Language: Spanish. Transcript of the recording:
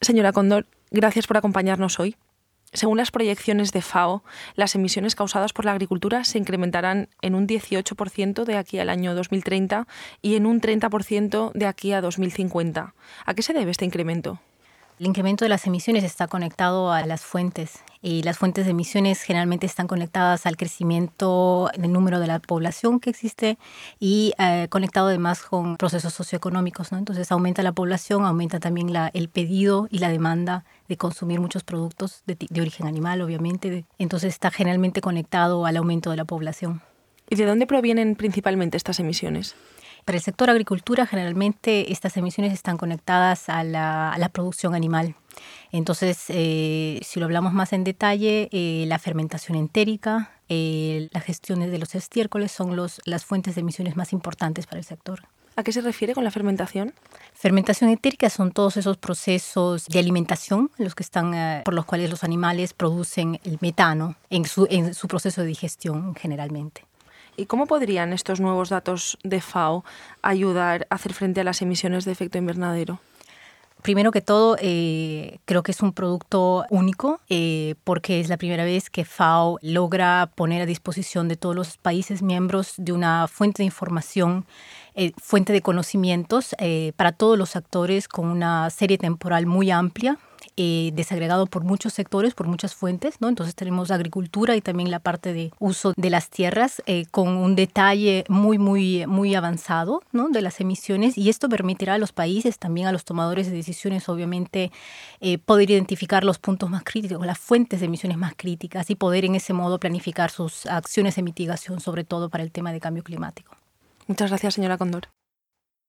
Señora Condor, gracias por acompañarnos hoy. Según las proyecciones de FAO, las emisiones causadas por la agricultura se incrementarán en un 18% de aquí al año 2030 y en un 30% de aquí a 2050. ¿A qué se debe este incremento? El incremento de las emisiones está conectado a las fuentes y las fuentes de emisiones generalmente están conectadas al crecimiento del número de la población que existe y conectado además con procesos socioeconómicos, ¿no? Entonces aumenta la población, aumenta también el pedido y la demanda de consumir muchos productos de origen animal, obviamente. Entonces está generalmente conectado al aumento de la población. ¿Y de dónde provienen principalmente estas emisiones? Para el sector agricultura, generalmente estas emisiones están conectadas a la producción animal. Entonces, si lo hablamos más en detalle, la fermentación entérica, las gestiones de los estiércoles son las fuentes de emisiones más importantes para el sector. ¿A qué se refiere con la fermentación? Fermentación entérica son todos esos procesos de alimentación por los cuales los animales producen el metano en su proceso de digestión generalmente. ¿Y cómo podrían estos nuevos datos de FAO ayudar a hacer frente a las emisiones de efecto invernadero? Primero que todo, creo que es un producto único porque es la primera vez que FAO logra poner a disposición de todos los países miembros de una fuente de información, fuente de conocimientos para todos los actores con una serie temporal muy amplia, desagregado por muchos sectores, por muchas fuentes, ¿no? Entonces tenemos agricultura y también la parte de uso de las tierras con un detalle muy avanzado, ¿no? De las emisiones, y esto permitirá a los países, también a los tomadores de decisiones, obviamente, poder identificar los puntos más críticos, las fuentes de emisiones más críticas y poder en ese modo planificar sus acciones de mitigación, sobre todo para el tema de cambio climático. Muchas gracias, señora Condor.